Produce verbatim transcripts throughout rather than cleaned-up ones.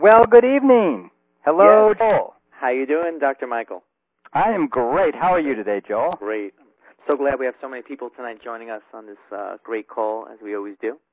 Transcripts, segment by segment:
Well, good evening. Hello, Yes. Joel. How you doing, Doctor Michael? I am great. How are you today, Joel? Great. So glad we have so many people tonight joining us on this uh, great call, as we always do.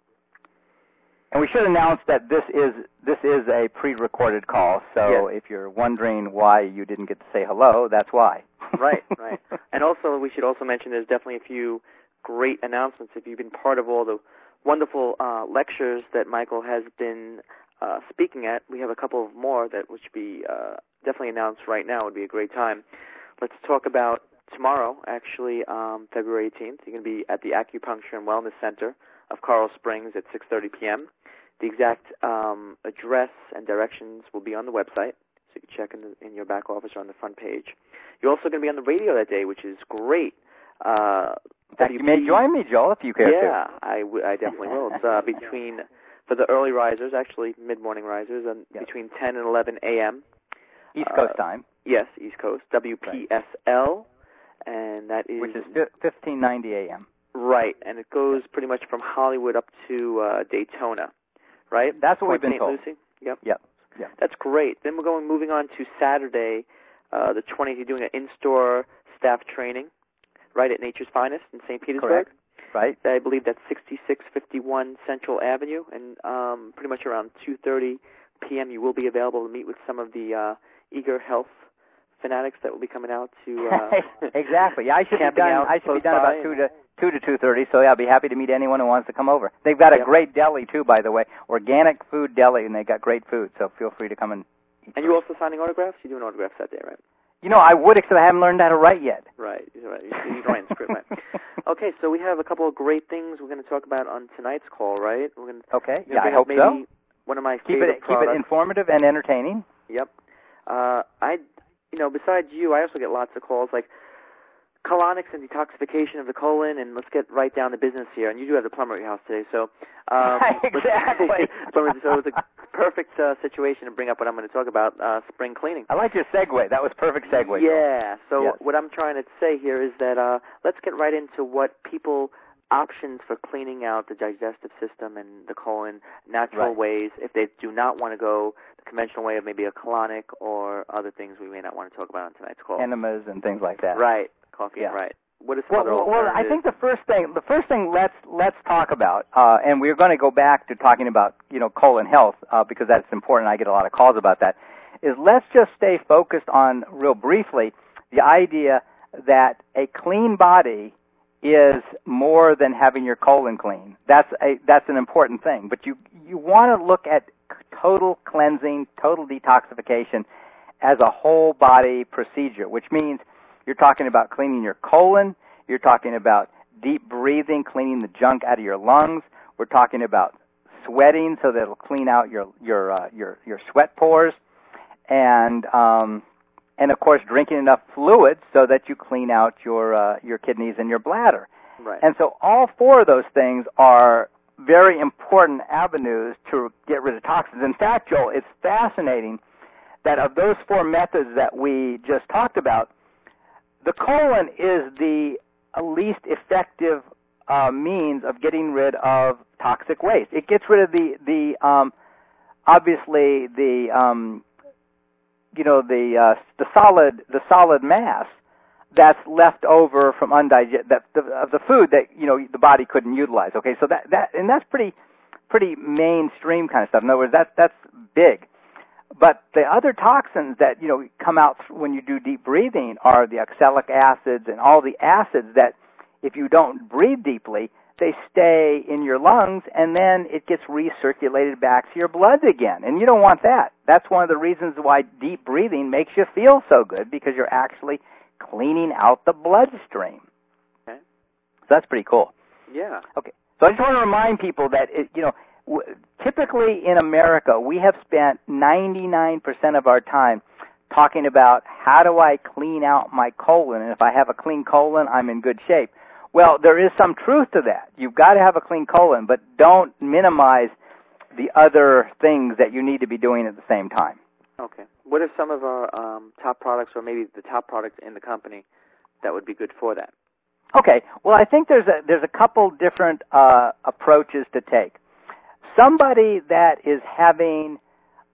And we should announce that this is this is a pre-recorded call, so Yes. if you're wondering why you didn't get to say hello, that's why. Right, right. And also, we should also mention there's definitely a few great announcements. If you've been part of all the wonderful uh, lectures that Michael has been uh, speaking at, we have a couple of more that would be uh, definitely announced right now. It would be a great time. Let's talk about tomorrow, actually, um, February eighteenth. You're going to be at the Acupuncture and Wellness Center of Coral Springs at six thirty p.m. The exact um, address and directions will be on the website, so you can check in, the, in your back office or on the front page. You're also going to be on the radio that day, which is great. Uh, In fact, you may join me, Joel, if you care yeah, to. I, w- I definitely will. It's uh, between, for the early risers, actually mid-morning risers, and Yes. between ten and eleven a.m. East Uh, Coast time. Yes, East Coast, W P S L, and that is... Which is fifteen ninety a.m. Right, and it goes pretty much from Hollywood up to uh, Daytona, right? That's what Port we've been Saint told. Lucie? Yep. Yep. Yep. That's great. Then we're going moving on to Saturday, uh, the twentieth. You're doing an in-store staff training, right, at Nature's Finest in Saint Petersburg. Correct. Right. I believe that's sixty-six fifty-one Central Avenue, and um, pretty much around two thirty p.m. you will be available to meet with some of the uh, eager health fanatics that will be coming out to uh, exactly. I should be camping done. out I should be close done by about two to two to two thirty. So yeah, I'll be happy to meet anyone who wants to come over. They've got a Yep. great deli too, by the way, organic food deli, and they got great food. So feel free to come and eat. And you also signing autographs? You're doing autographs that day, right? You know, I would, except I haven't learned how to write yet. Right. You're right. You're writing the script, right? Okay, so we have a couple of great things we're going to talk about on tonight's call, right? We're going to, Okay. we're Yeah, gonna I bring up hope maybe so. One of my Keep favorite it keep products. it informative and entertaining. Yep. Uh, I, you know, besides you, I also get lots of calls like colonics and detoxification of the colon, and let's get right down to business here. And you do have the plumber at your house today, so um, exactly. plumber, so it's a perfect uh, situation to bring up what I'm going to talk about: uh, spring cleaning. I like your segue. That was perfect segue. Yeah. So Yes. what I'm trying to say here is that uh, let's get right into what people options for cleaning out the digestive system and the colon, natural Right. ways, if they do not want to go the conventional way of maybe a colonic or other things we may not want to talk about on tonight's call. Enemas and things like that. Right. Coffee. Yeah. Right. What are some Well, other well, well, I alternatives? think the first thing, the first thing let's let's talk about, uh, and we're going to go back to talking about you know colon health uh, because that's important. I get a lot of calls about that. Is let's just stay focused on real briefly the idea that a clean body is more than having your colon clean. That's a that's an important thing. But you you want to look at total cleansing, total detoxification as a whole body procedure, which means you're talking about cleaning your colon. You're talking about deep breathing, cleaning the junk out of your lungs. We're talking about sweating so that it'll clean out your your uh, your your sweat pores, and um, and of course drinking enough fluids so that you clean out your uh, your kidneys and your bladder. Right. And so all four of those things are very important avenues to get rid of toxins. In fact, Joel, it's fascinating that of those four methods that we just talked about, the colon is the least effective uh, means of getting rid of toxic waste. It gets rid of the the um, obviously the um, you know the uh, the solid the solid mass that's left over from undigest that the, of the food that you know the body couldn't utilize. Okay, so that that and that's pretty pretty mainstream kind of stuff. In other words, that's that's big. But the other toxins that, you know, come out when you do deep breathing are the oxalic acids and all the acids that, if you don't breathe deeply, they stay in your lungs and then it gets recirculated back to your blood again. And you don't want that. That's one of the reasons why deep breathing makes you feel so good, because you're actually cleaning out the bloodstream. Okay. So that's pretty cool. Yeah. Okay. So I just want to remind people that, it, you know, typically in America, we have spent ninety-nine percent of our time talking about how do I clean out my colon, and if I have a clean colon, I'm in good shape. Well, there is some truth to that. You've got to have a clean colon, but don't minimize the other things that you need to be doing at the same time. Okay. What are some of our um, top products, or maybe the top products in the company, that would be good for that? Okay. Well, I think there's a there's a couple different uh, approaches to take. Somebody that is having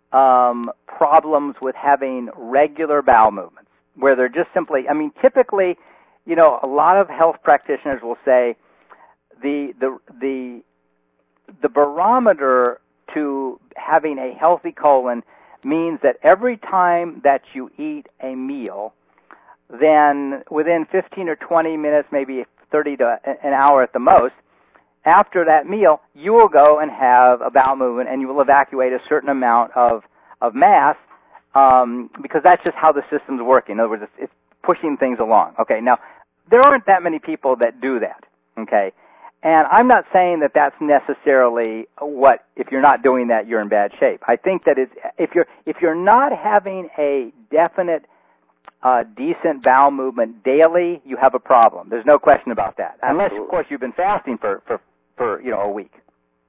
um, problems with having regular bowel movements, where they're just simply, I mean, typically, you know, a lot of health practitioners will say the the the the barometer to having a healthy colon means that every time that you eat a meal, then within fifteen or twenty minutes, maybe thirty to an hour at the most, after that meal, you will go and have a bowel movement, and you will evacuate a certain amount of, of mass, um, because that's just how the system's working. In other words, it's, it's pushing things along. Okay, now, there aren't that many people that do that, okay? And I'm not saying that that's necessarily what, if you're not doing that, you're in bad shape. I think that it's, if you're, if you're not having a definite, uh, decent bowel movement daily, you have a problem. There's no question about that. Absolutely. Unless, of course, you've been fasting for, for, for, you know, a week.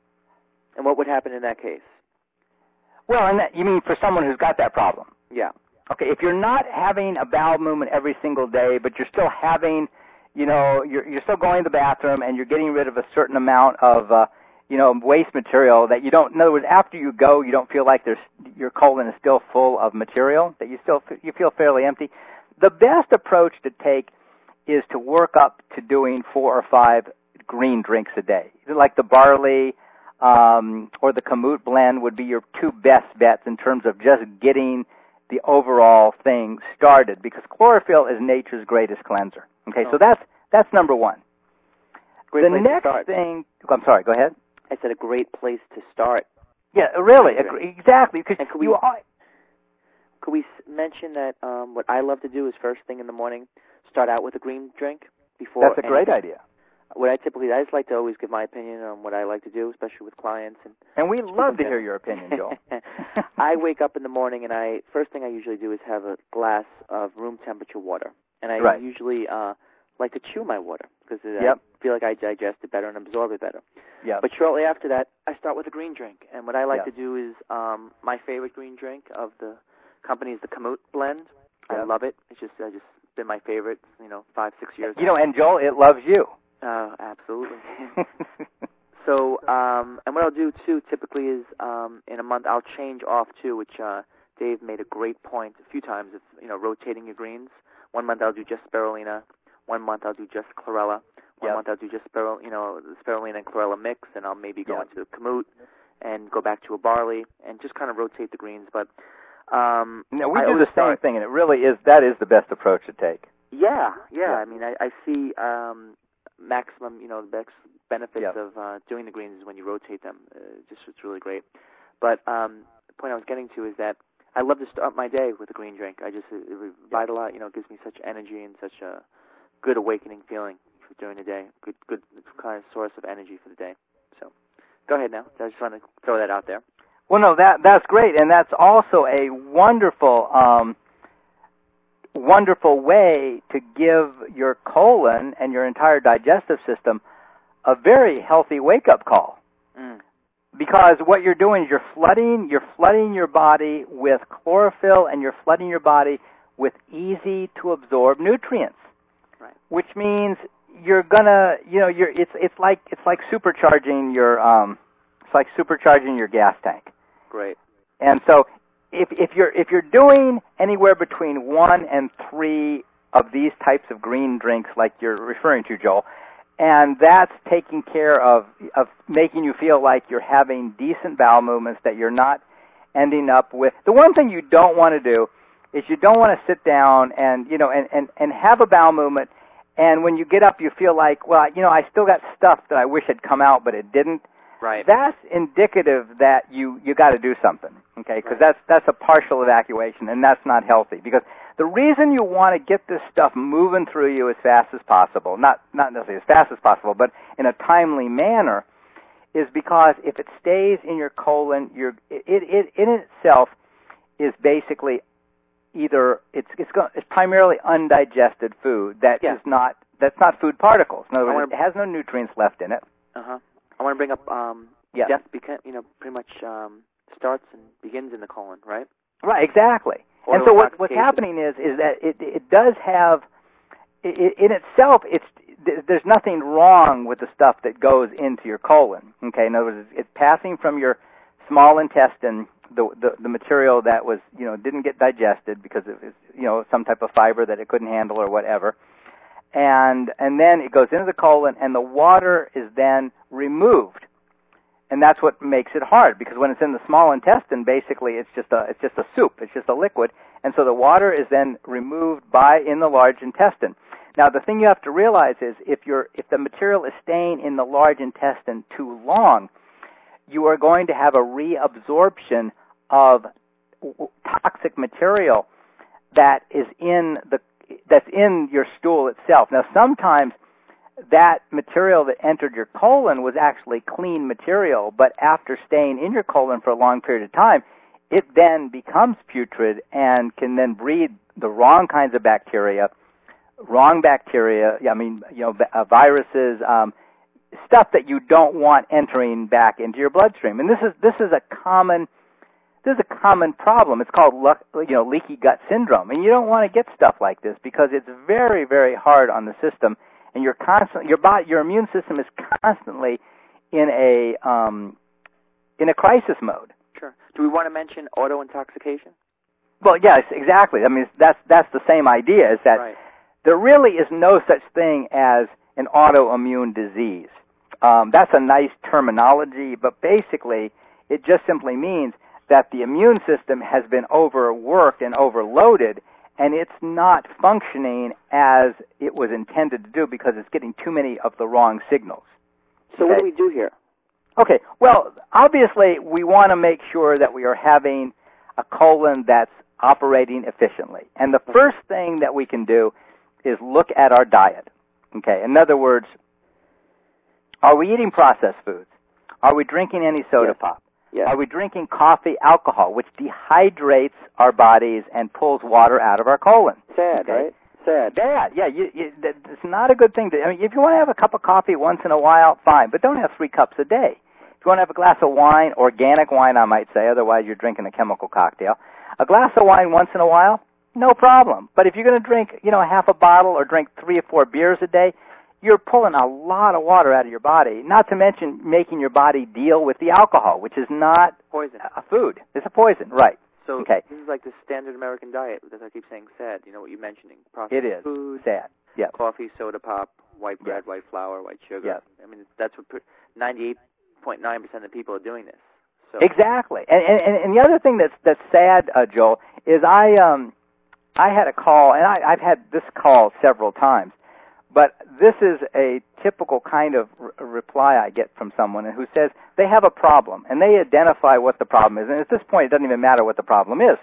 And what would happen in that case? Well, and that, you mean for someone who's got that problem? Yeah. Okay, if you're not having a bowel movement every single day, but you're still having, you know, you're, you're still going to the bathroom and you're getting rid of a certain amount of, uh, you know, waste material that you don't, in other words, after you go, you don't feel like there's, your colon is still full of material, that you still, you feel fairly empty. The best approach to take is to work up to doing four or five green drinks a day. Like the barley um, or the Kamut blend would be your two best bets in terms of just getting the overall thing started, because chlorophyll is nature's greatest cleanser. Okay, oh. so that's that's number one. Great the place next to start. thing, I'm sorry, go ahead. I said a great place to start. Yeah, really, exactly. Because could we, you are, could we mention that um, what I love to do is first thing in the morning, start out with a green drink before. That's a great anything. idea. What I typically, I just like to always give my opinion on what I like to do, especially with clients. And, and we love to hear your opinion, Joel. I wake up in the morning, and I first thing I usually do is have a glass of room temperature water, and I right. usually uh, like to chew my water because yep. I feel like I digest it better and absorb it better. Yep. But shortly after that, I start with a green drink, and what I like yep. to do is um, my favorite green drink of the company is the Kamut blend. Yep. I love it. It's just I just been my favorite, you know, five six years. You know, and Joel, it loves you. Uh, absolutely. So, um, and what I'll do too, typically, is um, in a month I'll change off too, which uh, Dave made a great point a few times. It's you know rotating your greens. One month I'll do just spirulina. One month I'll do just chlorella. One yep. month I'll do just spirul, you know, the spirulina and chlorella mix, and I'll maybe go yep. into Kamut and go back to a barley and just kind of rotate the greens. But um, no, we I do the same start, thing, and it really is that is the best approach to take. Yeah, yeah. yeah. I mean, I, I see. Um, maximum, you know, the best benefits yep. of uh, doing the greens is when you rotate them. Uh, just it's really great. But um, the point I was getting to is that I love to start my day with a green drink. I just it revitalize, you know, it gives me such energy and such a good awakening feeling for during the day. Good, good kind of source of energy for the day. So, go ahead now. I just want to throw that out there. Well, no, that that's great, and that's also a wonderful. Um, wonderful way to give your colon and your entire digestive system a very healthy wake-up call. Mm. Because what you're doing is you're flooding, you're flooding your body with chlorophyll, and you're flooding your body with easy-to-absorb nutrients. Right. Which means you're gonna, you know, you're it's it's like it's like supercharging your um, it's like supercharging your gas tank. Great. And so. If, if you're if you're doing anywhere between one and three of these types of green drinks, like you're referring to, Joel, and that's taking care of of making you feel like you're having decent bowel movements, that you're not ending up with the one thing you don't want to do is you don't want to sit down and you know and, and, and have a bowel movement, and when you get up you feel like, well, you know, I still got stuff that I wish had come out but it didn't. Right. That's indicative that you, you got to do something, okay? Because right. that's that's a partial evacuation, and that's not healthy. Because the reason you want to get this stuff moving through you as fast as possible, not not necessarily as fast as possible, but in a timely manner, is because if it stays in your colon, you're, it, it in itself is basically either it's it's, go, it's primarily undigested food that yeah. is not that's not food particles. In other I words, wanna... it has no nutrients left in it. Uh huh. I want to bring up um, yeah. death, beca- you know, pretty much um, starts and begins in the colon, right? Right, exactly. And so what, what's happening is is that it it does have, it, in itself, it's there's nothing wrong with the stuff that goes into your colon. Okay, in other words, it's passing from your small intestine the, the the material that was, you know, didn't get digested because it was, you know, some type of fiber that it couldn't handle or whatever. And and then it goes into the colon, and the water is then removed. And that's what makes it hard, because when it's in the small intestine, basically it's just a it's just a soup, it's just a liquid, and so the water is then removed by in the large intestine. Now, the thing you have to realize is if you're if the material is staying in the large intestine too long, you are going to have a reabsorption of toxic material that is in the that's in your stool itself. Now, sometimes that material that entered your colon was actually clean material, but after staying in your colon for a long period of time, it then becomes putrid and can then breed the wrong kinds of bacteria, wrong bacteria, I mean, you know, uh, viruses, um, stuff that you don't want entering back into your bloodstream. And this is this is a common this is a common problem. It's called you know leaky gut syndrome, and you don't want to get stuff like this because it's very very hard on the system. And you're constantly, your body, your immune system is constantly in a um, in a crisis mode. Sure. Do we want to mention auto intoxication? Well, yes, exactly. I mean, that's that's the same idea. Is that right. There really is no such thing as an autoimmune disease. Um, that's a nice terminology, but basically, it just simply means that the immune system has been overworked and overloaded, and it's not functioning as it was intended to do because it's getting too many of the wrong signals. So okay? What do we do here? Okay, well, obviously we want to make sure that we are having a colon that's operating efficiently. And the first thing that we can do is look at our diet. Okay, in other words, are we eating processed foods? Are we drinking any soda yes. pop? Yes. Are we drinking coffee, alcohol, which dehydrates our bodies and pulls water out of our colon? Sad, okay? right? Sad. Bad, yeah. You, you, it's not a good thing to. I mean, if you want to have a cup of coffee once in a while, fine, but don't have three cups a day. If you want to have a glass of wine, organic wine, I might say, otherwise you're drinking a chemical cocktail. A glass of wine once in a while, no problem. But if you're going to drink, you know, half a bottle or drink three or four beers a day, you're pulling a lot of water out of your body, not to mention making your body deal with the alcohol, which is not poison. A food. It's a poison, right. So okay. This is like the standard American diet, as I keep saying, sad. You know what you're mentioning. Processed it is. food, sad. Yes. Coffee, soda pop, white bread, yes. white flour, white sugar. Yes. I mean, that's what ninety-eight point nine percent of people are doing this. So. Exactly. And, and and the other thing that's that's sad, uh, Joel, is I um I had a call, and I, I've had this call several times, but this is a typical kind of re- reply I get from someone who says they have a problem, and they identify what the problem is, and at this point it doesn't even matter what the problem is.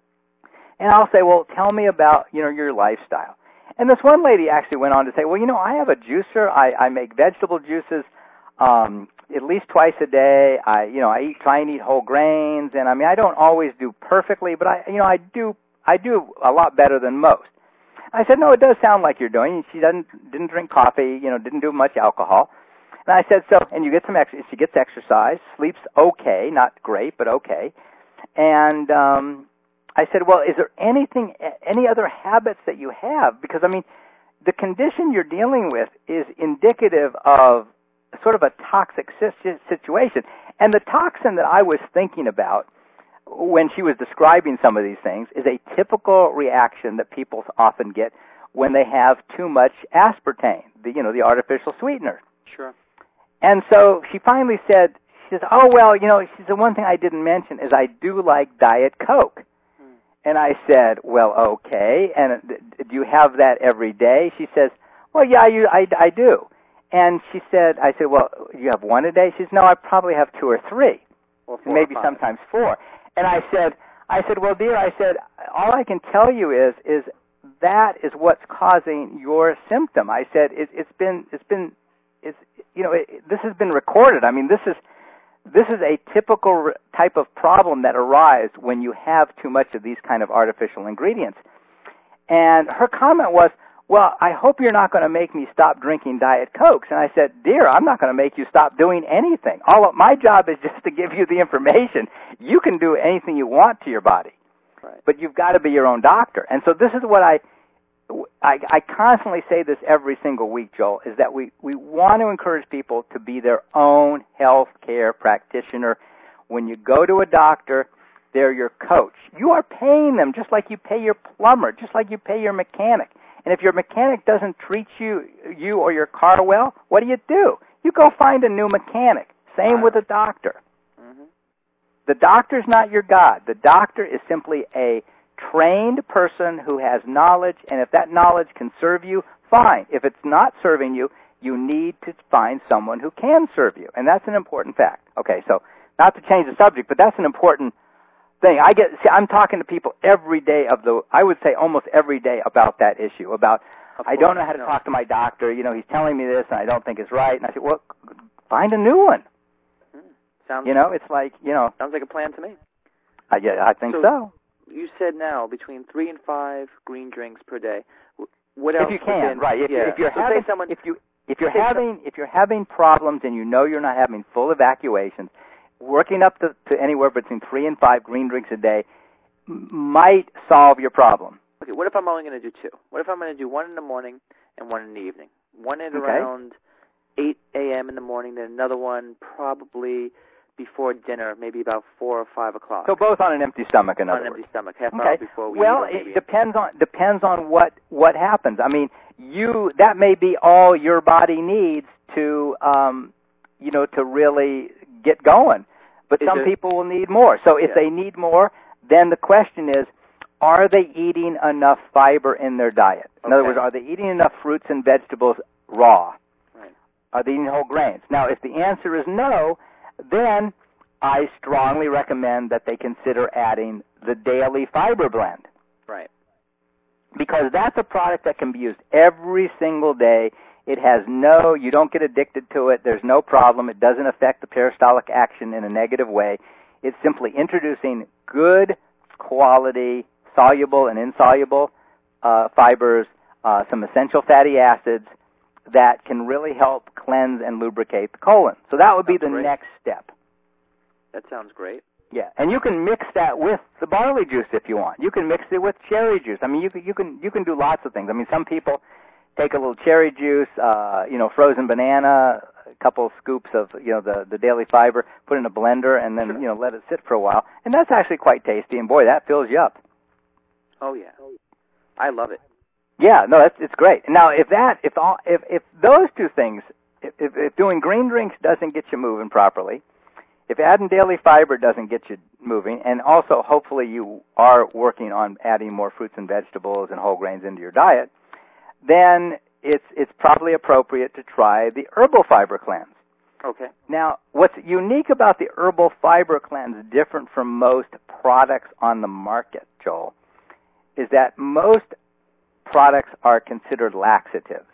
And I'll say, well, tell me about, you know, your lifestyle. And this one lady actually went on to say, well, you know, I have a juicer. I, I make vegetable juices um, at least twice a day. I, you know, I eat, try and eat whole grains, and I mean, I don't always do perfectly, but I, you know, I do, I do a lot better than most. I said, no, it does sound like you're doing. She doesn't, didn't drink coffee, you know, didn't do much alcohol. And I said, so, and you get some exercise. She gets exercise, sleeps okay, not great, but okay. And um, I said, well, is there anything, any other habits that you have? Because, I mean, the condition you're dealing with is indicative of sort of a toxic situation. And the toxin that I was thinking about when she was describing some of these things is a typical reaction that people often get when they have too much aspartame, the, you know, the artificial sweetener. Sure. And so she finally said, she says, oh, well, you know, she said, one thing I didn't mention is I do like Diet Coke. Hmm. And I said, well, okay, and do you have that every day? She says, well, yeah, you, I, I do. And she said, I said, well, you have one a day? She says, no, I probably have two or three, or four maybe or sometimes four. And I said, I said, well, dear, I said, all I can tell you is, is that is what's causing your symptom. I said, it, it's been, it's been, it's, you know, it, this has been recorded. I mean, this is, this is a typical type of problem that arises when you have too much of these kind of artificial ingredients. And her comment was, well, I hope you're not going to make me stop drinking Diet Cokes. And I said, dear, I'm not going to make you stop doing anything. All of my job is just to give you the information. You can do anything you want to your body, right. But you've got to be your own doctor. And so this is what I, I, I constantly say this every single week, Joel, is that we, we want to encourage people to be their own health care practitioner. When you go to a doctor, They're your coach. You are paying them just like you pay your plumber, just like you pay your mechanic. And if your mechanic doesn't treat you, you or your car well, what do you do? You go find a new mechanic. Same with a doctor. Mm-hmm. The doctor's not your God. The doctor is simply a trained person who has knowledge, and if that knowledge can serve you, fine. If it's not serving you, you need to find someone who can serve you, and that's an important fact. Okay, so not to change the subject, but that's an important thing. I get, see, I'm talking to people every day of the, I would say almost every day about that issue, about I don't know how to no. talk to my doctor, you know, he's telling me this and I don't think it's right, and I say, well, find a new one. Hmm. Sounds, you know, it's like, you know. Sounds like a plan to me. I, yeah, I think so. so. You said now between three and five green drinks per day. What else? If you can, within, right. If, yeah. if you're so having, someone, if you, if you're having, if you're having problems and you know you're not having full evacuations, working up to, to anywhere between three and five green drinks a day might solve your problem. Okay, what if I'm only going to do two? What if I'm going to do one in the morning and one in the evening? One at okay. around eight a.m. in the morning, then another one probably before dinner, maybe about four or five o'clock. So both on an empty stomach, in on other an words. empty stomach, half an okay. hour before we Well, eat. Well, it depends on depends on what what happens. I mean, you that may be all your body needs to, um, you know, to really get going. But Is some it, people will need more. So if yeah. they need more, then the question is, are they eating enough fiber in their diet? In okay. other words, are they eating enough fruits and vegetables raw? Right. Are they eating whole grains? Now, if the answer is no, then I strongly recommend that they consider adding the Daily Fiber Blend. Right. Because that's a product that can be used every single day. It has no, you don't get addicted to it. There's no problem. It doesn't affect the peristaltic action in a negative way. It's simply introducing good quality soluble and insoluble uh, fibers, uh, some essential fatty acids that can really help cleanse and lubricate the colon. So that would be the great. next step. That sounds great. Yeah, and you can mix that with the barley juice if you want. You can mix it with cherry juice. I mean, you can you can you can do lots of things. I mean, some people take a little cherry juice, uh, you know, frozen banana, a couple of scoops of you know the the Daily Fiber, put in a blender, and then sure. you know let it sit for a while, and that's actually quite tasty. And boy, that fills you up. Oh yeah, I love it. Yeah, no, that's it's great. Now, if that if all if if those two things, if if, if doing green drinks doesn't get you moving properly. If adding Daily Fiber doesn't get you moving, and also hopefully you are working on adding more fruits and vegetables and whole grains into your diet, then it's it's probably appropriate to try the Herbal Fiber Cleanse. Okay. Now, what's unique about the Herbal Fiber Cleanse, different from most products on the market, Joel, is that most products are considered laxatives.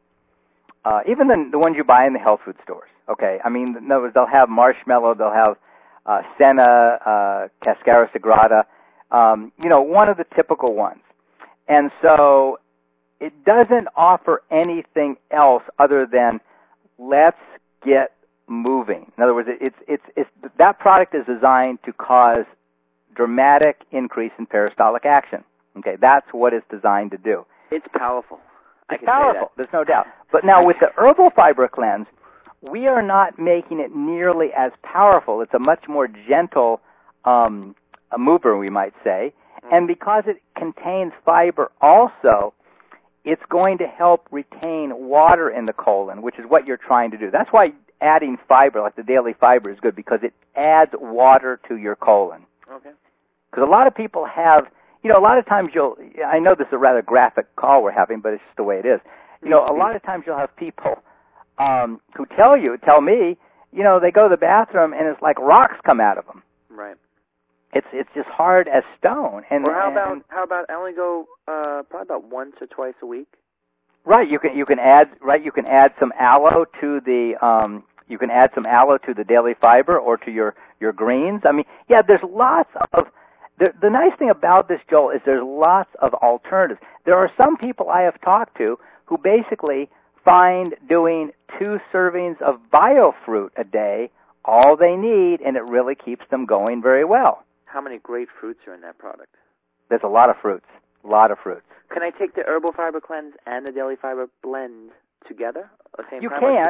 Uh, even the, the ones you buy in the health food stores, okay? I mean, in other words, they'll have marshmallow, they'll have uh, senna, uh, cascara sagrada, um, you know, one of the typical ones. And so it doesn't offer anything else other than let's get moving. In other words, it's it's it's that product is designed to cause dramatic increase in peristaltic action. Okay, that's what it's designed to do. It's powerful. I It's can say powerful. that. There's no doubt. But now with the Herbal Fiber Cleanse, we are not making it nearly as powerful. It's a much more gentle um, a mover, we might say. Mm-hmm. And because it contains fiber also, it's going to help retain water in the colon, which is what you're trying to do. That's why adding fiber, like the Daily Fiber, is good, because it adds water to your colon. Okay. Because a lot of people have, you know, a lot of times you'll, I know this is a rather graphic call we're having, but it's just the way it is. You know, a lot of times you'll have people um, who tell you, tell me, you know, they go to the bathroom and it's like rocks come out of them. Right. It's it's just hard as stone. And or how about and, how about I only go uh, probably about once or twice a week. Right. You can you can add right. You can add some aloe to the um, you can add some aloe to the Daily Fiber or to your your greens. I mean, yeah, there's lots of. The, the nice thing about this, Joel, is there's lots of alternatives. There are some people I have talked to who basically find doing two servings of biofruit a day all they need, and it really keeps them going very well. How many great fruits are in that product? There's a lot of fruits, a lot of fruits. Can I take the Herbal Fiber Cleanse and the Daily Fiber Blend together? At the same You time, can.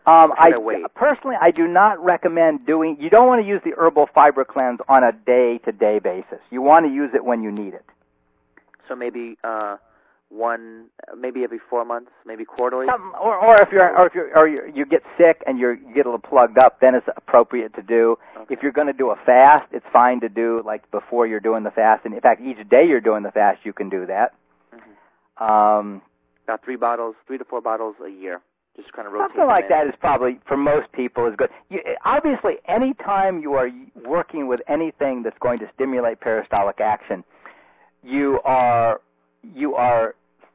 Um, I wait? Personally, I do not recommend doing. You don't want to use the herbal fiber cleanse on a day-to-day basis. You want to use it when you need it. So maybe uh, one, maybe every four months, maybe quarterly. Something, or, or if you're, or if you're, or you you get sick and you're, you get a little plugged up, then it's appropriate to do. Okay. If you're going to do a fast, it's fine to do like before you're doing the fast. And in fact, each day you're doing the fast, you can do that. Mm-hmm. Um, About three bottles, three to four bottles a year. Just kind of rotate. Something like in. that is probably, for most people, is good. You, obviously, any time you are working with anything that's going to stimulate peristaltic action, you are you are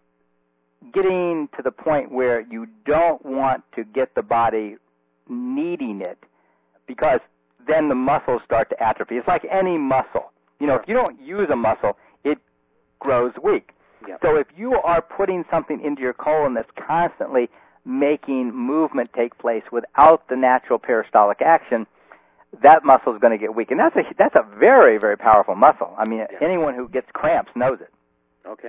getting to the point where you don't want to get the body needing it, because then the muscles start to atrophy. It's like any muscle. You know, Sure. if you don't use a muscle, it grows weak. Yep. So if you are putting something into your colon that's constantly making movement take place without the natural peristaltic action, that muscle is going to get weak. And that's a that's a very, very powerful muscle. I mean, Yeah. anyone who gets cramps knows it. Okay.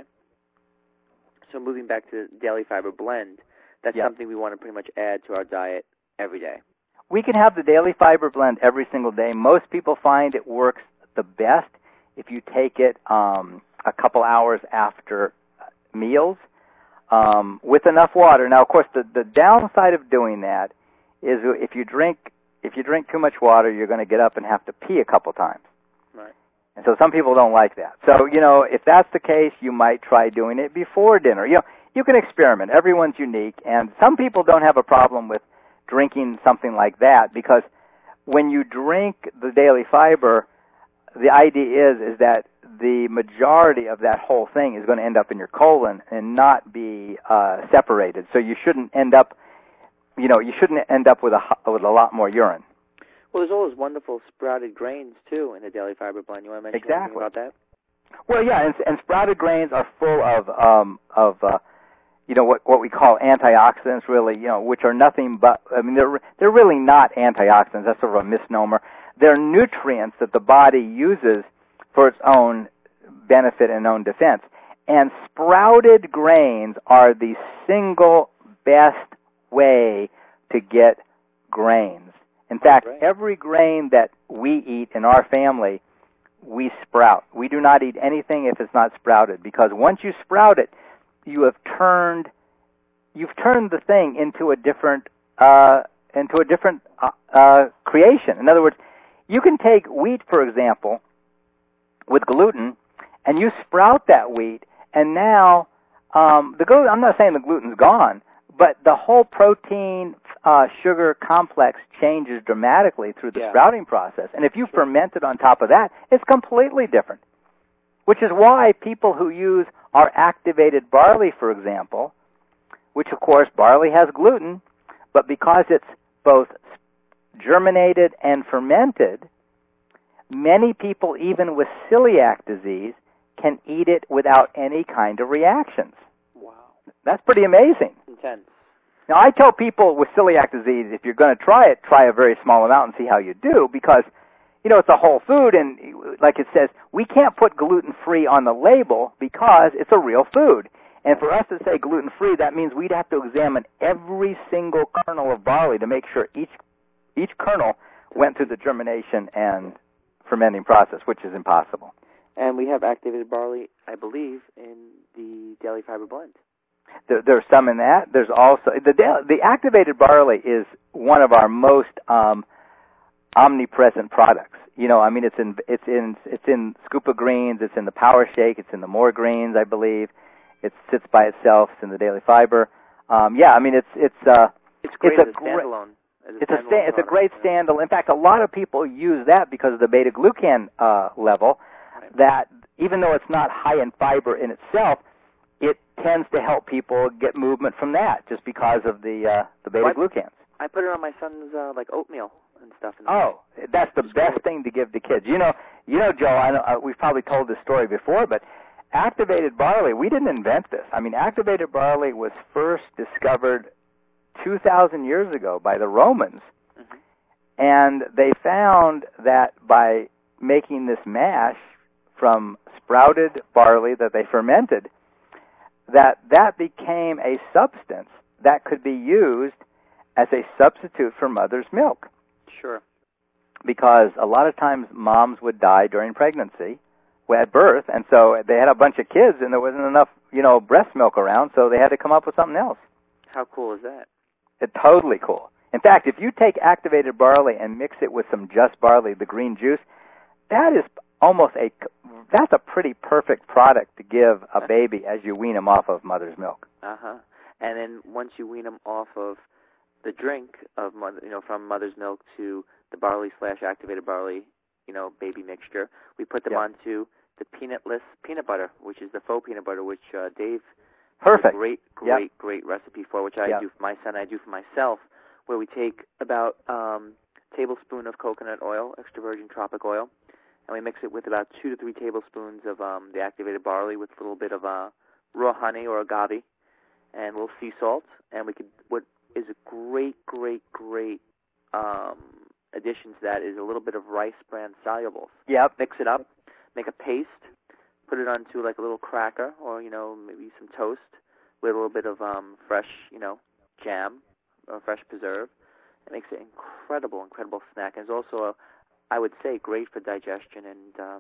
So moving back to Daily Fiber Blend, that's Yep. something we want to pretty much add to our diet every day. We can have the Daily Fiber Blend every single day. Most people find it works the best if you take it um, a couple hours after meals. Um, with enough water. Now, of course, the, the downside of doing that is if you drink if you drink too much water, you're going to get up and have to pee a couple times. Right. And so some people don't like that. So, you know, if that's the case, you might try doing it before dinner. You know, you can experiment. Everyone's unique, and some people don't have a problem with drinking something like that, because when you drink the Daily Fiber, the idea is is that the majority of that whole thing is going to end up in your colon and not be uh, separated. So you shouldn't end up, you know, you shouldn't end up with a with a lot more urine. Well, there's all those wonderful sprouted grains too in the Daily Fiber Blend. You want to mention Exactly. anything about that? Well, yeah, and, and sprouted grains are full of um, of uh, you know what what we call antioxidants, really, you know, which are nothing but, I mean, they're they're really not antioxidants. That's sort of a misnomer. They're nutrients that the body uses for its own benefit and own defense. And sprouted grains are the single best way to get grains. In fact, Great. every grain that we eat in our family, we sprout. We do not eat anything if it's not sprouted, because once you sprout it, you have turned you've turned the thing into a different uh, into a different uh, uh, creation. In other words, you can take wheat, for example, with gluten, and you sprout that wheat, and now um, the gluten, I'm not saying the gluten's gone, but the whole protein uh, sugar complex changes dramatically through the Yeah. sprouting process. And if you ferment it on top of that, it's completely different. Which is why people who use our activated barley, for example, which of course barley has gluten, but because it's both germinated and fermented, many people, even with celiac disease, can eat it without any kind of reactions. Wow. That's pretty amazing. Intense. Now, I tell people with celiac disease, if you're going to try it, try a very small amount and see how you do, because, you know, it's a whole food, and like it says, we can't put gluten-free on the label because it's a real food. And for us to say gluten-free, that means we'd have to examine every single kernel of barley to make sure each each kernel went through the germination and fermenting process, which is impossible. And we have activated barley, I believe, in the Daily Fiber Blend. There, there's some in that. There's also the the activated barley is one of our most um, omnipresent products. You know, I mean, it's in it's in it's in Scupa Greens, it's in the Power Shake, it's in the More Greens, I believe. It sits by itself. It's in the Daily Fiber. Um, yeah, I mean, it's it's uh, It's great it's as a a great standalone. As a it's a standalone sta- it's a product, great yeah. standalone. In fact, a lot of people use that because of the beta glucan uh, level. Right. That even though it's not high in fiber in itself, it tends to help people get movement from that, just because of the uh, the beta What? glucans. I put it on my son's uh, like oatmeal and stuff. In the Oh, that's the It's best great. thing to give to kids. You know, you know, Joe. I know uh, we've probably told this story before, but activated barley, we didn't invent this. I mean, activated barley was first discovered two thousand years ago by the Romans, Mhm. and they found that by making this mash from sprouted barley that they fermented, that that became a substance that could be used as a substitute for mother's milk. Sure. Because a lot of times moms would die during pregnancy, at birth, and so they had a bunch of kids and there wasn't enough, you know, breast milk around, so they had to come up with something else. How cool is that? It's totally cool. In fact, if you take activated barley and mix it with some just barley, the green juice, that is almost a, that's a pretty perfect product to give a baby as you wean them off of mother's milk. Uh-huh. And then once you wean them off of the drink of mother, you know, from mother's milk to the barley slash activated barley, you know, baby mixture, we put them yep. onto the peanutless peanut butter, which is the faux peanut butter, which uh, Dave Perfect. has a great, great, yep. great recipe for, which I yep. do for my son, I do for myself, where we take about um, a tablespoon of coconut oil, extra virgin tropic oil, and we mix it with about two to three tablespoons of um, the activated barley with a little bit of uh, raw honey or agave, and a little sea salt, and we could, what is a great, great, great um, addition to that is a little bit of rice bran solubles. Yep. Mix it up, make a paste, put it onto like a little cracker or, you know, maybe some toast with a little bit of um, fresh, you know, jam or fresh preserve. It makes an incredible, incredible snack. And it's also, a, I would say, great for digestion and um,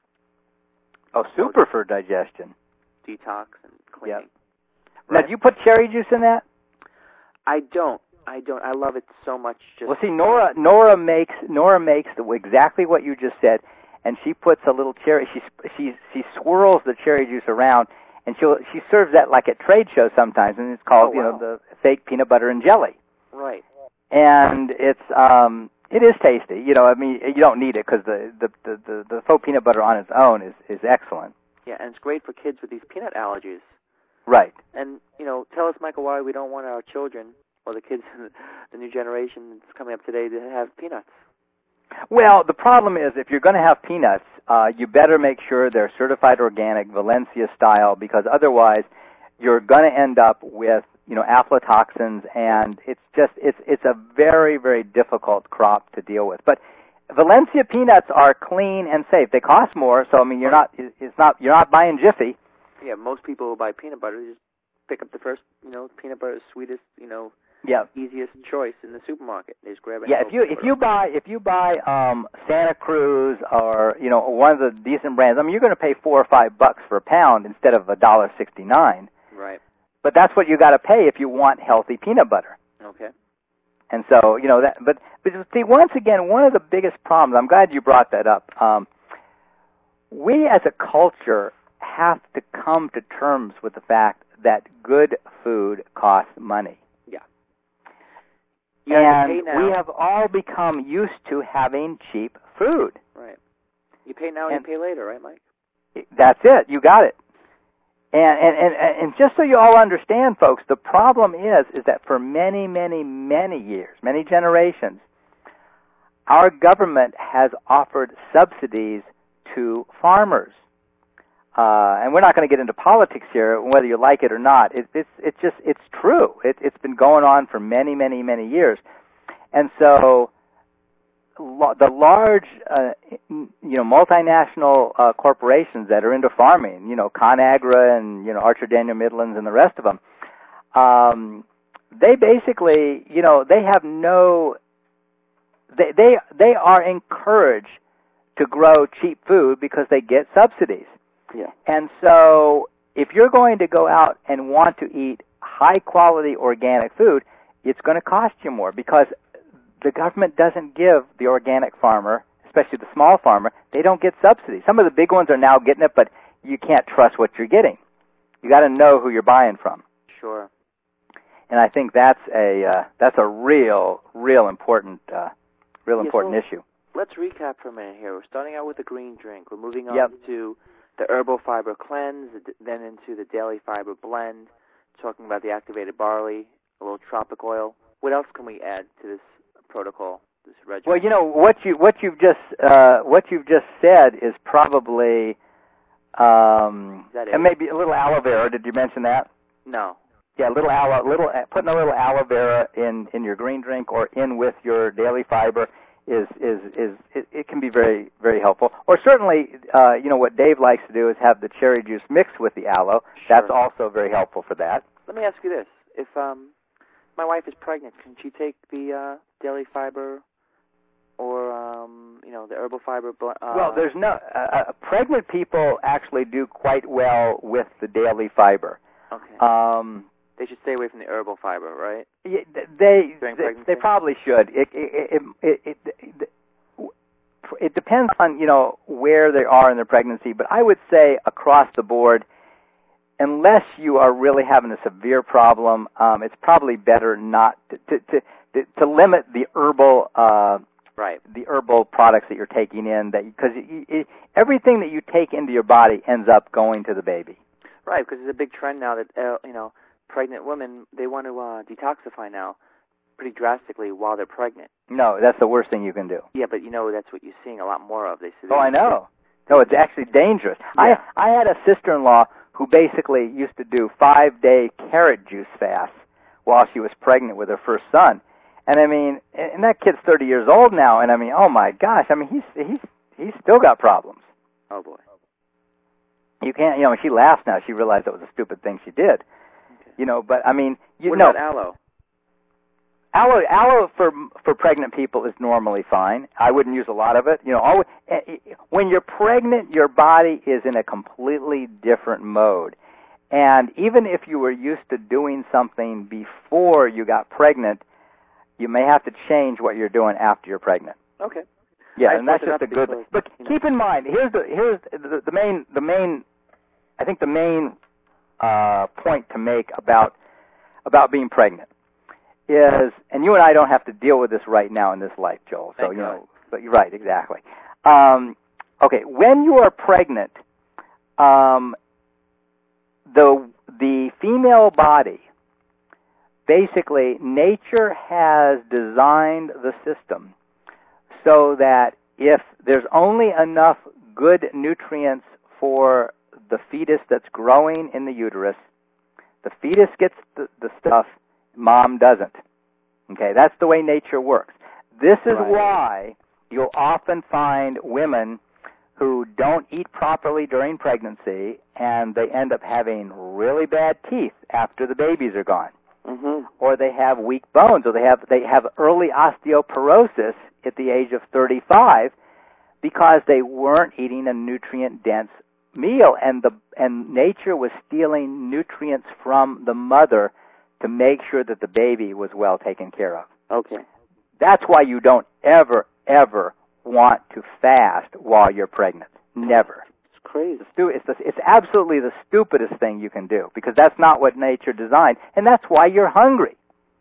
oh, super you know, for digestion, detox and cleaning. Yep. Right. Now, do you put cherry juice in that? I don't. I don't. I love it so much. Just well, see, Nora, Nora makes Nora makes the, exactly what you just said, and she puts a little cherry. She she she swirls the cherry juice around, and she she serves that like at trade shows sometimes, and it's called oh, you wow. know the fake peanut butter and jelly. Right. And it's um it is tasty. You know, I mean, you don't need it because the, the the the the faux peanut butter on its own is is excellent. Yeah, and it's great for kids with these peanut allergies. Right. And, you know, tell us, Michael, why we don't want our children or the kids, the new generation that's coming up today, to have peanuts. Well, the problem is if you're going to have peanuts, uh, you better make sure they're certified organic, Valencia style, because otherwise you're going to end up with, you know, aflatoxins, and it's just, it's it's a very, very difficult crop to deal with. But Valencia peanuts are clean and safe. They cost more, so I mean, you're not, it's not, you're not buying Jiffy. Yeah, most people who buy peanut butter just pick up the first, you know, peanut butter, sweetest, you know, yep. easiest choice in the supermarket. They just grab it. Yeah, if you if you buy if you buy um, Santa Cruz or you know one of the decent brands, I mean, you're going to pay four or five bucks for a pound instead of a dollar sixty nine. Right. But that's what you got to pay if you want healthy peanut butter. Okay. And so you know that, but but see, once again, one of the biggest problems. I'm glad you brought that up. Um, we as a culture have to come to terms with the fact that good food costs money. Yeah. You and we have all become used to having cheap food. Right. You pay now and, and you pay later, right, Mike? That's it. You got it. And, and and and just so you all understand, folks, the problem is is that for many, many, many years, many generations, our government has offered subsidies to farmers. Uh, and we're not going to get into politics here, whether you like it or not. It, it's it's just it's true. It, it's been going on for many, many, many years, and so lo- the large, uh, you know, multinational uh, corporations that are into farming, you know, ConAgra and you know Archer Daniel Midlands and the rest of them, um, they basically, you know, they have no. They they they are encouraged to grow cheap food because they get subsidies. Yeah. And so if you're going to go out and want to eat high-quality organic food, it's going to cost you more because the government doesn't give the organic farmer, especially the small farmer, they don't get subsidies. Some of the big ones are now getting it, but you can't trust what you're getting. You got to know who you're buying from. Sure. And I think that's a uh, that's a real, real important, uh, real yeah, important so issue. Let's recap for a minute here. We're starting out with the green drink. We're moving on yep. to the herbal fiber cleanse, then into the daily fiber blend, talking about the activated barley, a little tropic oil. What else can we add to this protocol, this regimen? Well, you know what you what you've just uh, what you've just said is probably um, is that it? And maybe a little aloe vera. Did you mention that? No. Yeah, little aloe, little putting a little aloe vera in, in your green drink or in with your daily fiber. Is is is it, it can be very very helpful. Or certainly, uh, you know what Dave likes to do is have the cherry juice mixed with the aloe. Sure. That's also very helpful for that. Let me ask you this: if um, my wife is pregnant. Can she take the uh, daily fiber or, um, you know, the herbal fiber? Uh, well, there's no... Uh, uh, pregnant people actually do quite well with the daily fiber. Okay. Um, they should stay away from the herbal fiber, right? Yeah, they During they, pregnancy? they probably should. It it, it it it it depends on, you know, where they are in their pregnancy, but I would say across the board, unless you are really having a severe problem, um, it's probably better not to to to, to limit the herbal uh, right the herbal products that you're taking in, that because everything that you take into your body ends up going to the baby. Right, because there's a big trend now that uh, you know. pregnant women, they want to uh, detoxify now pretty drastically while they're pregnant. No, that's the worst thing you can do. Yeah, but you know that's what you're seeing a lot more of. They say. Oh, I know. No, it's actually dangerous. Yeah. I I had a sister-in-law who basically used to do five-day carrot juice fasts while she was pregnant with her first son. And I mean, and that kid's thirty years old now, and I mean, oh my gosh, I mean, he's he's he's still got problems. Oh boy. You can't, you know, she laughs now. She realized that was a stupid thing she did. You know, but I mean, you what know, about aloe? Aloe, aloe for for pregnant people is normally fine. I wouldn't use a lot of it. You know, always, when you're pregnant, your body is in a completely different mode. And even if you were used to doing something before you got pregnant, you may have to change what you're doing after you're pregnant. Okay. Yeah, I and that's just a good. because, But you know. keep in mind, here's the here's the, the main the main. I think the main uh, point to make about about being pregnant is, and you and I don't have to deal with this right now in this life, Joel. So Thank you God. know, but you're right, exactly. Um, okay, when you are pregnant, um, the the female body, basically, nature has designed the system so that if there's only enough good nutrients for the fetus that's growing in the uterus, the fetus gets the, the stuff, mom doesn't. Okay, that's the way nature works. This is Right. why you'll often find women who don't eat properly during pregnancy, and they end up having really bad teeth after the babies are gone. Mm-hmm. Or they have weak bones, or they have they have early osteoporosis at the age of thirty-five because they weren't eating a nutrient-dense meal, and the and nature was stealing nutrients from the mother to make sure that the baby was well taken care of. Okay. That's why you don't ever, ever want to fast while you're pregnant. Never. It's crazy. It's, the, it's absolutely the stupidest thing you can do, because that's not what nature designed, and that's why you're hungry.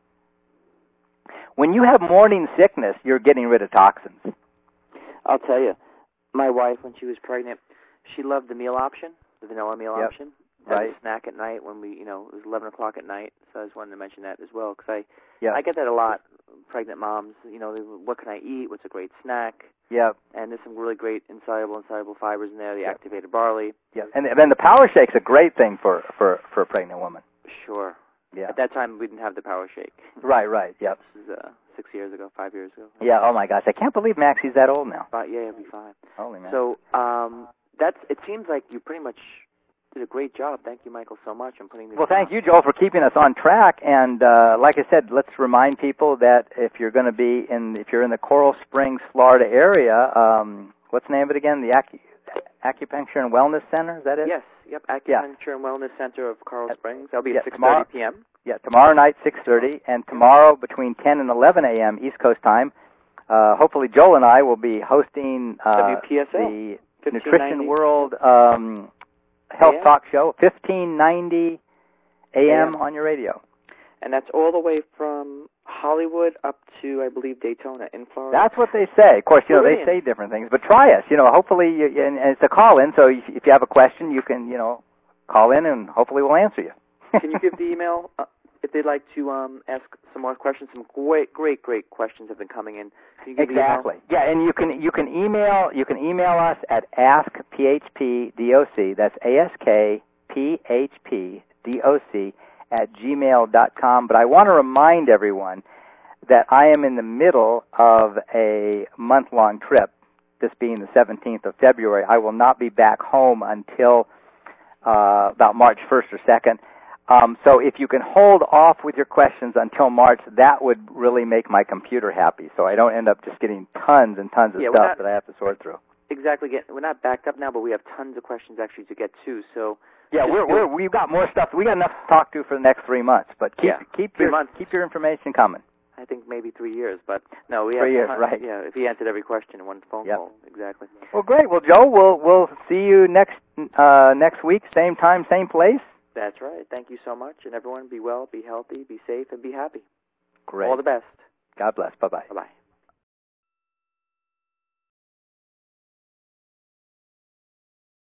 When you have morning sickness, you're getting rid of toxins. I'll tell you, my wife, when she was pregnant, she loved the meal option, the vanilla meal Yep. option. As Right. a snack at night when we, you know, it was eleven o'clock at night. So I just wanted to mention that as well, because I, Yep. I get that a lot. Pregnant moms, you know, they, what can I eat? What's a great snack? Yep. And there's some really great insoluble, insoluble fibers in there. The Yep. activated barley. Yep. And then the power shake's a great thing for, for, for a pregnant woman. Sure. Yeah. At that time, we didn't have the power shake. Right, right. Yep. This is uh, six years ago, five years ago. Yeah. Oh my gosh, I can't believe Maxie's that old now. But yeah, it'll be fine. Holy man. So um, that's. It seems like you pretty much did a great job. Thank you, Michael, so much on putting this. Well, thank on. you, Joel, for keeping us on track. And uh, like I said, let's remind people that if you're going to be in, if you're in the Coral Springs, Florida area, um, what's the name of it again? The Acu- Acupuncture and Wellness Center. Is that it? Yes. Yep. Acupuncture Yeah. and Wellness Center of Coral Springs. That'll be Yeah, at six tomorrow- thirty p.m. Yeah. Tomorrow night, six thirty, and tomorrow between ten and eleven a.m. East Coast time. Uh, hopefully, Joel and I will be hosting uh, W P S L, the fifteen Nutrition ninety World um, Health A M? Talk Show, fifteen ninety a m A M. on your radio. And that's all the way from Hollywood up to, I believe, Daytona in Florida. That's what they say. Of course, you know, Brilliant. they say different things, but try us. You know, hopefully, you, and, and it's a call-in, so if, if you have a question, you can, you know, call in, and hopefully we'll answer you. Can you give the email uh, if they'd like to um, ask some more questions? Some great, great, great questions have been coming in. Can you give the email? Exactly. Yeah, and you can you can email you can email us at ask p h p doc. That's A S K P H P D O C at gmail dot com. But I want to remind everyone that I am in the middle of a month-long trip, this being the seventeenth of February. I will not be back home until uh, about March first or second. Um, so if you can hold off with your questions until March, that would really make my computer happy. So I don't end up just getting tons and tons of yeah, stuff not, that I have to sort through. Exactly. Get, we're not backed up now, but we have tons of questions actually to get to. So yeah, we're, we're we've got more stuff. We got enough to talk to for the next three months. But keep yeah, keep three your months. keep your information coming. I think maybe three years, but no, we have three years, tons, right? Yeah, if he answered every question in one phone yep. call, exactly. Well, great. Well, Joe, we'll we'll see you next uh, next week, same time, same place. That's right. Thank you so much, and everyone, be well, be healthy, be safe, and be happy. Great. All the best. God bless. Bye bye. Bye bye.